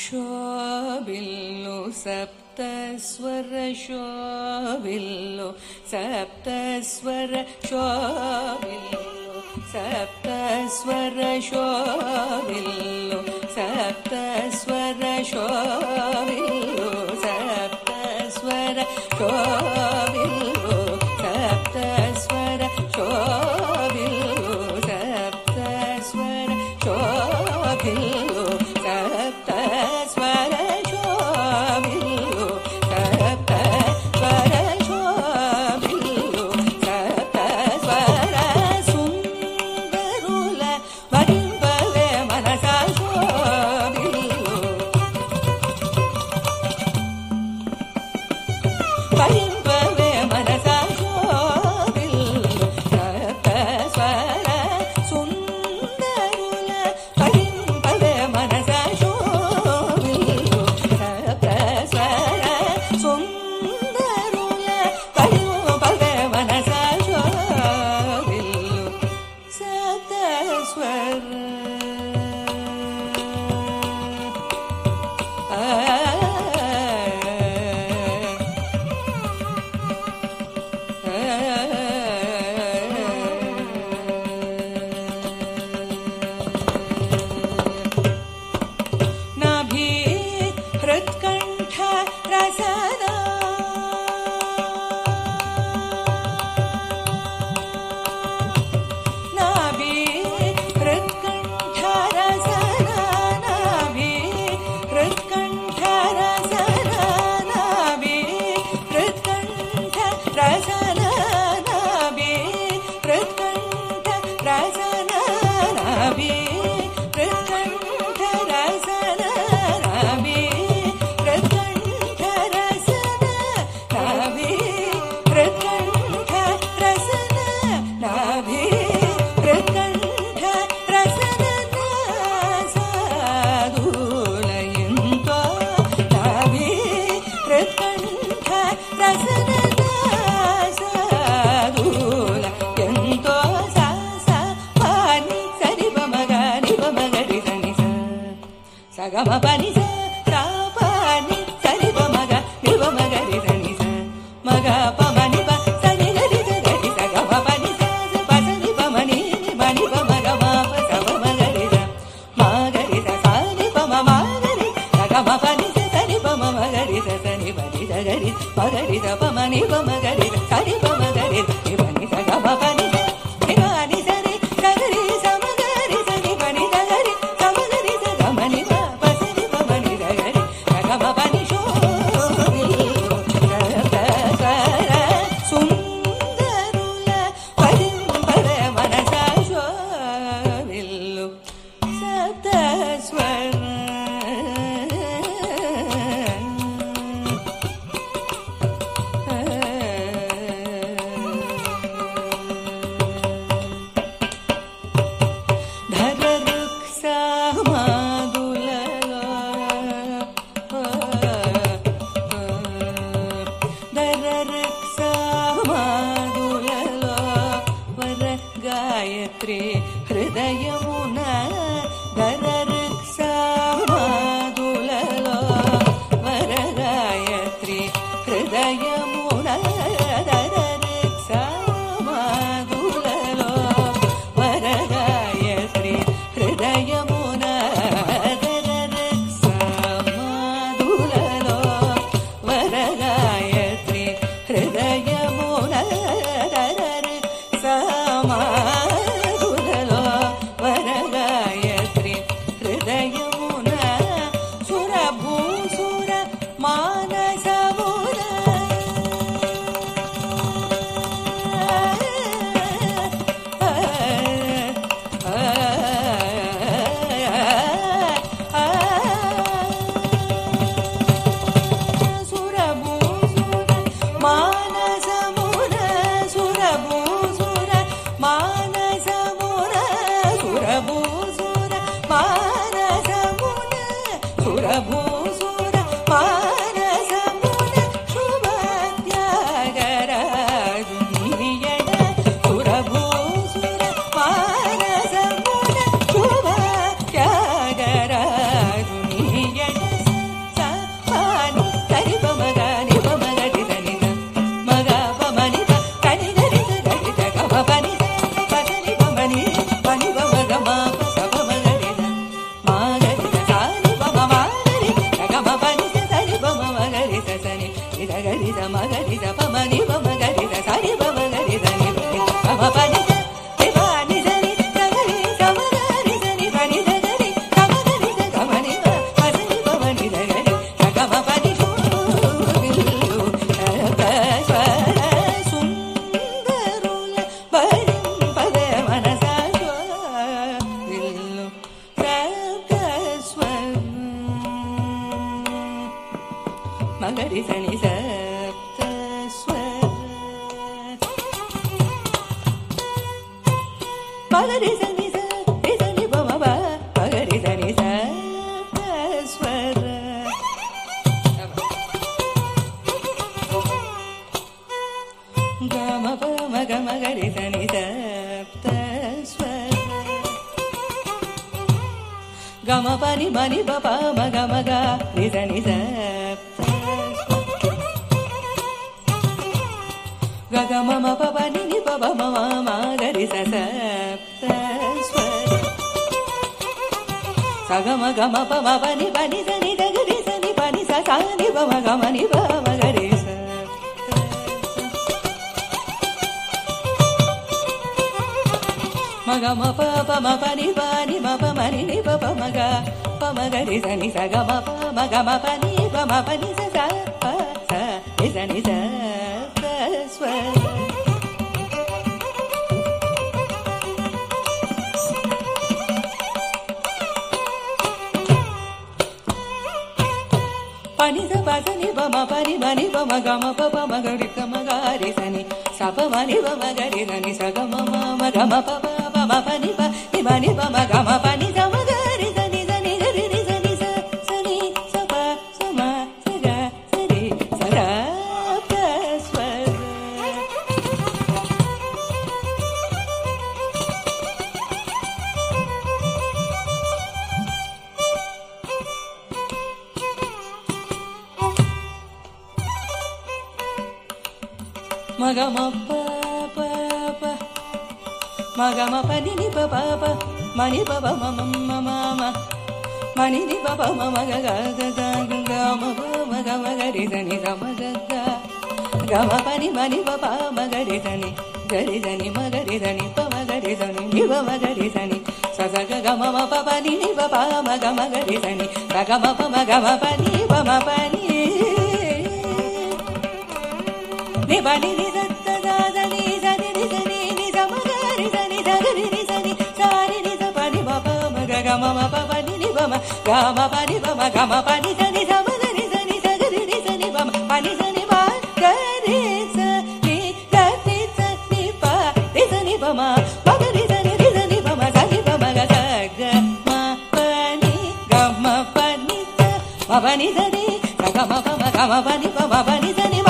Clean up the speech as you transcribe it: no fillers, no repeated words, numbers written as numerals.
శోభిల్లు సప్తస్వర శోభిల్లు సప్తస్వర శోభిల్లు సప్తస్వర శోభిల్లు సప్తస్వర శోభిల్లు సప్తస్వర శోభిల్లు సప్తస్వర శోభిల్లు సప్తస్వర శోభిల్లు సప్తస్వర శోభిల్లు సప్తస్వర శోభిల్లు సప్తస్వర సుందరుల వరింపవే మనస శోభిల్లు వరింపవే మనస శోభిల్లు సప్తస్వర సుందరుల వరింపవే మనస శోభిల్లు సప్తస్వర సుందరుల వరింపవే మనస శోభిల్లు సప్తస్వర నాభి హృత్కంఠ రసనా నాభి హృత్కంఠ రసనా నాభి హృత్కంఠ రసనా నాభి హృత్కంఠ రసనా నాభి హృత్కంఠ రసనా నాభి హృత్కంఠ రసనా నాభి హృత్కంఠ రసనా నాభి హృత్కంఠ రసనా నాభి హృత్కంఠ రసనా సాధులయంతో నాభి హృత్కంఠ రసనా సాధుల ఎంతో సాసా పాని సరి బమగని బమగరి సని సగమ పని పాని సరి బమగ నిబమగరి సని మగ పమని ప సని గరి గరి సగమ పని పసని పమని మని పమగ మాప సబమగరి మాగరి సని పమ మాగరి సగమ పని సని పమ మగరి సని పని గరి మగరి పమని పమగరి సని పమగరి నిబని సగమ పని నిబని సరి సగరి సమగరి సని పని గరి సమగరి సగమని పసని పమని గరి సగమ పని శోభిల్లు సప్తస్వర సుందరుల వరింపవే మనస శోభిల్లు సప్తస్వర ధరరుక్సామాదులలో వర గాయత్రి హృదయమున ధరరుక్సామాదులలో వర గాయత్రి హృదయమున ధరరుక్సామాదులలో వర గాయత్రి హృదయమున மகரி சனி சப்த ஸ்வர மகரி சனி சனி பமப மகரி சனி சப்த ஸ்வர கம பம கமகரி சனி சப்த ஸ்வர கம பனி பனி பப மக மக நிச நிச கக மம பப நினி பப மம மகரி சப்த ஸ்வர சகம கம பம பனி பனி சனி தகரி சனி பனி சனி பம கம நி பம மகரி மகம பம பனி பனி மப மனி நி பப மக பமகரி சனி சகம பம கம பனி பம பனி ச ப ச சனி சப்த ஸ்வர பனி ச பசனி பம பனி பனி பம கம பப மகரி கமகாரி சனி சப மனி பம கரி சனி சகம மம கம பப பம பனி பனி பனி பம கம பனி சம கரி சனி சனி கரி ரி சனி ச சனி சப சம சக சரி சப்த ஸ்வர மகம பப மகம பனி நி பப மணி பப மம மம மணி நி பப மம கக கக கம மக மகரி சனி சம கக கம பனி மணி பப மகரி சனி கரி சனி மகரி சனி பமகரி சனி நி பமகரி சனி சசக கம பப நி நி பப மக மகரி சனி சகம பம கம பனி பம பனி நி பனி நி சத்த சனி சனி நி சனி நி சமகரி சனி சகரி நி சனி சாரி நி ச பனி பப மக கம பப நி நி பம கம பனி பம கம பனி சனி சமகரி சனி சகரி நி சனி பம பனி சனி ப கரி சனி சனி சனி ப ரி சனி பம மகரி சனி ரி சனி பம சனி பம க சக ம பனி கம பனி ச ம பனி சனி சகம பம கம பனி பம பனி சனி